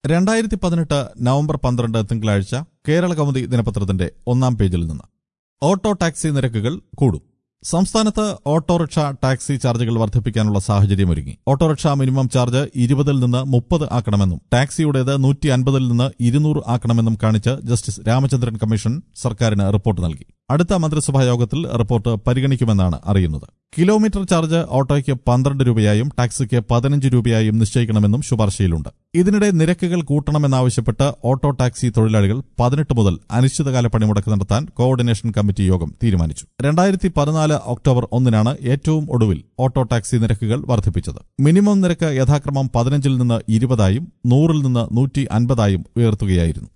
2018 November 12 തിങ്കളാഴ്ച കേരള കൗമുദി ദിനപത്രത്തിന്റെ ഒന്നാം പേജിൽ നിന്ന് ഓട്ടോ ടാക്സി നിരക്കുകൾ കൂടും. സംസ്ഥാനത്ത് ഓട്ടോറിക്ഷ ടാക്സി ചാർജുകൾ വർദ്ധിപ്പിക്കാനുള്ള സാഹചര്യമൊരുങ്ങി. ഓട്ടോറിക്ഷ മിനിമം ചാർജ് 20 നിന്ന് 30 ആക്കണമെന്നും ടാക്സിയുടേത് 150 നിന്ന് 200 ആക്കണമെന്നും കാണിച്ച് ജസ്റ്റിസ് രാമചന്ദ്രൻ കമ്മീഷൻ സർക്കാരിന് റിപ്പോർട്ട് നൽകി. അടുത്ത മന്ത്രിസഭാ യോഗത്തിൽ റിപ്പോർട്ട് പരിഗണിക്കുമെന്നാണ് അറിയുന്നത്. കിലോമീറ്റർ ചാർജ് ഓട്ടോയ്ക്ക് 12 രൂപയായും ടാക്സിക്ക് 15 രൂപയായും നിശ്ചയിക്കണമെന്നും ശുപാർശയിലുണ്ട്. ഇതിനിടെ നിരക്കുകൾ കൂട്ടണമെന്നാവശ്യപ്പെട്ട് ഓട്ടോ ടാക്സി തൊഴിലാളികൾ 18 മുതൽ അനിശ്ചിതകാല പണിമുടക്ക് നടത്താൻ കോർഡിനേഷൻ കമ്മിറ്റി യോഗം തീരുമാനിച്ചു. 2014 ഒക്ടോബർ 1 ഏറ്റവും ഒടുവിൽ ഓട്ടോ ടാക്സി നിരക്കുകൾ വർദ്ധിപ്പിച്ചത്. മിനിമം നിരക്ക് യഥാക്രമം 15 നിന്ന് 20 ആയും 100 നിന്ന് 150 ആയും ഉയർത്തുകയായിരുന്നു.